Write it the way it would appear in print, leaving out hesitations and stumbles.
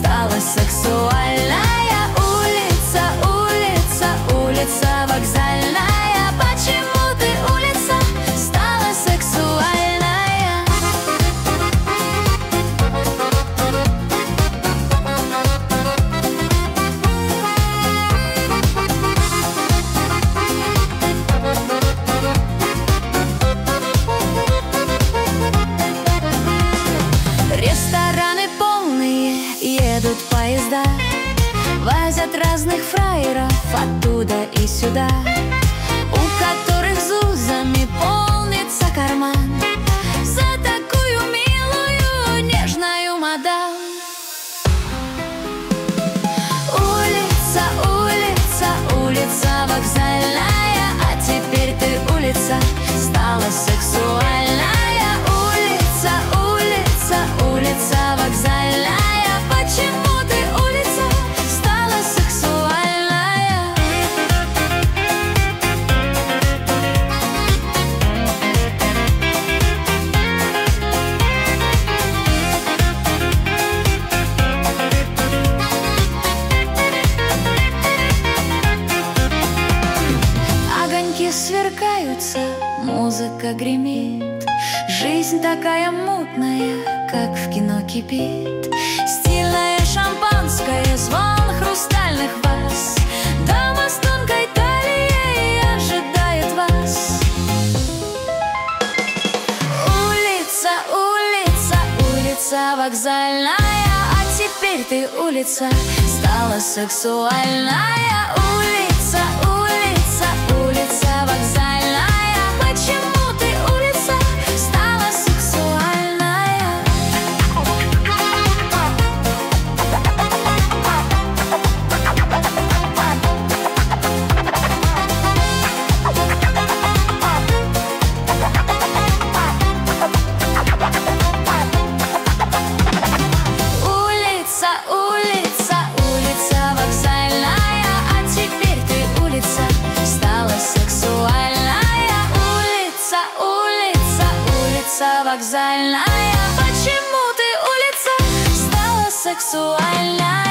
стала сексуальная. Улица, улица, улица вокзальная. Почему ты, улица, стала сексуальная? Рестораны полные, едут поезда, возят разных фраеров оттуда и сюда, у которых зузами полнится карман за такую милую, нежную мадам. Улица, улица, улица вокзальная. А теперь ты, улица, стала сексуальная. Улица, улица, улица вокзальная. Почему ты, улица, стала сексуальная? Огоньки сверкаются, музыка гремит, жизнь такая мутная, как в кино кипит. Стильное шампанское, звон хрустальных ваз, дама с тонкой талией ожидает вас. Улица, улица, улица вокзальная. А теперь ты, улица, стала сексуальная. Улица, улица, улица вокзальная. Почему ты, улица, стала сексуальная? Улица, улица, улица вокзальная. А теперь ты, улица, стала сексуальная. Улица, улица, улица вокзальная. Почему ты, улица, стала сексуальная?